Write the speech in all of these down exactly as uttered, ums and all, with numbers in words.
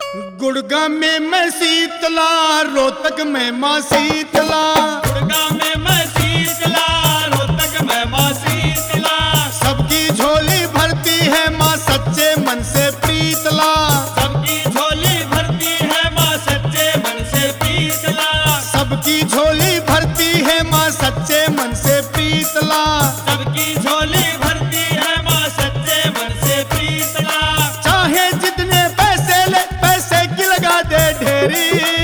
गुड़गांव में मैं शीतला, रोहतक में माँ शीतला। गुड़गांव में मैं शीतला, रोहतक में माँ शीतला। सबकी झोली भरती है माँ सच्चे मन से प्रीतला। सबकी झोली भरती है माँ सच्चे मन से प्रीतला। सबकी झोली भरती है माँ सच्चे मन से प्रीतला। सबकी झोली भरती है माँ सच्चे मन से प्रीतला। चाहे जितने पैसे ले पैसे की लगा दे ढेरी,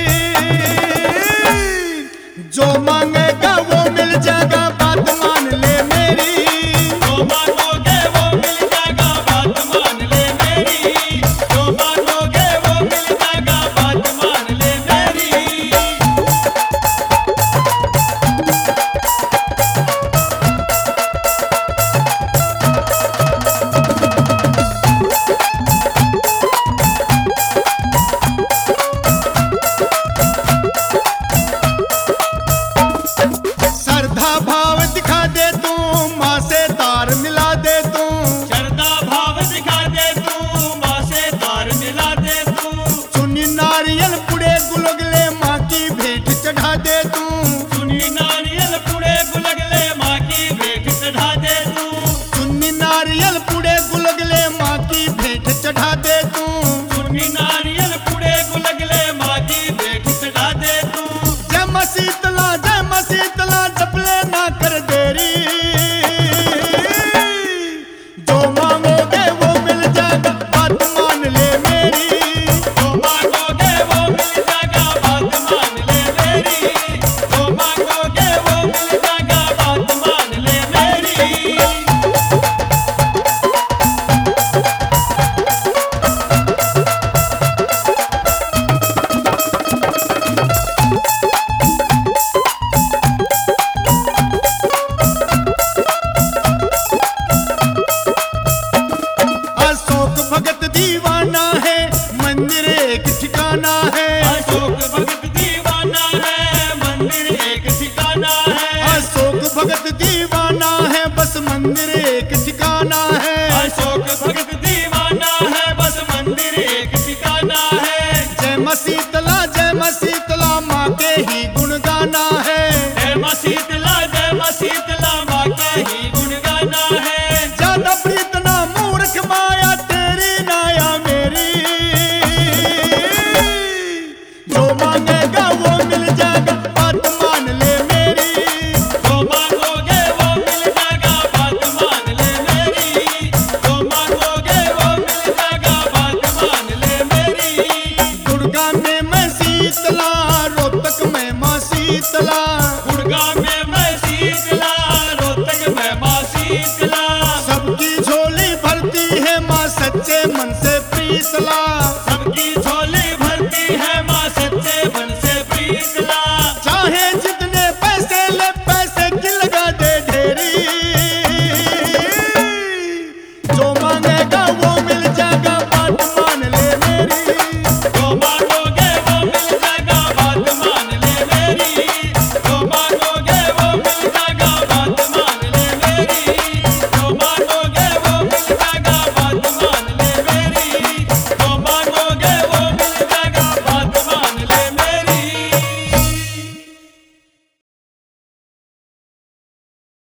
जो मांगेगा वो मिल जाएगा बात मान ले मेरी। जो मांगोगे वो मिल जाएगा बात मान ले मेरी। जो मांगोगे वो मिल जाएगा बात मान ले मेरी। श्रद्धा भाव दिखा दे तू, माँ से तार मिला दे तू। श्रद्धा भाव दिखा दे तू, माँ से तार मिला दे तू। चुनी नारियल पुड़े गुलगुले माँ की भेंट चढ़ा दे तू। चुनी नारियल पुड़े गुलगुले माँ की भेंट चढ़ा दे तू। चुन्नी नारियल पुड़े गुलगुले माँ की भेंट चढ़ा दे तू। चुनी नारियल पुड़े गुलगुले माँ की भेंट चढ़ा दे तू। जय माँ शीतला, जय माँ शीतला, जपले ना कर देरी। जो मांगोगे वो मिल जाएगा बात मान ले मेरी। जो मांगोगे वो मिल जाएगा बात मान ले मेरी। जो मांगोगे वो मिल जाएगा बात मान ले मेरी। अशोक भगत दीवाना है, मंदिर एक ठिकाना है। अशोक भगत दीवाना है, मंदिर एक ठिकाना है। अशोक भगत दीवाना है, बस मंदिर एक ठिकाना है। अशोक भगत दीवाना है, बस मंदिर एक ठिकाना है। जय माँ शीतला, जय माँ शीतला, माँ के ही गुण गाना है। जय माँ शीतला, जय माँ शीतला, माँ के ही गुण गाना है। ज्यादा प्रीत ना मूर्ख माया तेरी नाया मेरी। जो मांगेगा वो मिल जाएगा